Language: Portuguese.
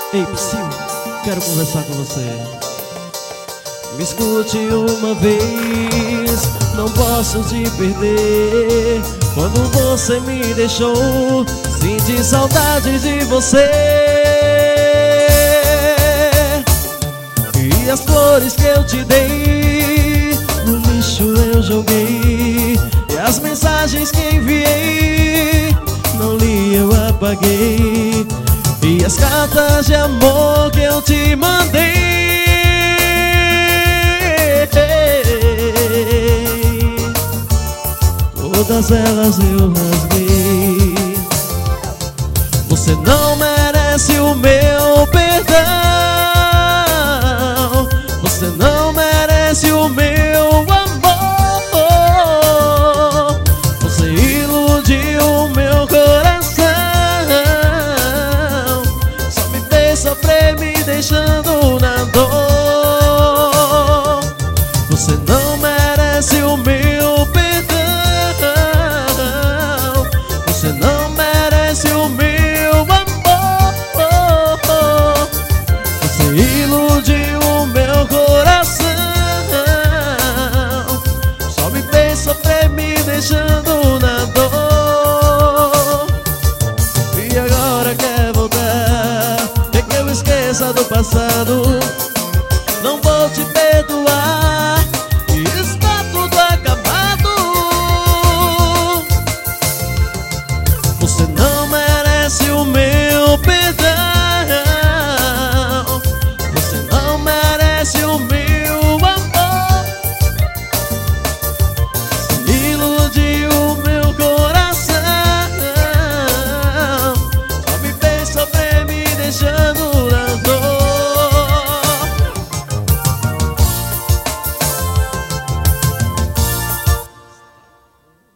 Ei, Psyu, quero conversar com você. Me escute uma vez, não posso te perder. Quando você me deixou, senti saudade de você. E as flores que eu te dei, no lixo eu joguei. E as mensagens que enviei, não li, eu apaguei. E as cartas de amor que eu te mandei, todas elas eu rasguei. Você não merece o meu perdão, você não merece o meu amor. Você iludiu o meu coração, só me fez sofrer, me deixando na dor. Você não merece o meu perdão, você não merece o meu amor. Você iludiu o meu coração, só me fez sofrer, me deixando na dor. E agora quer voltar, quer que eu esqueça do passado. Não vou te perdoar, e está tudo acabado. Você não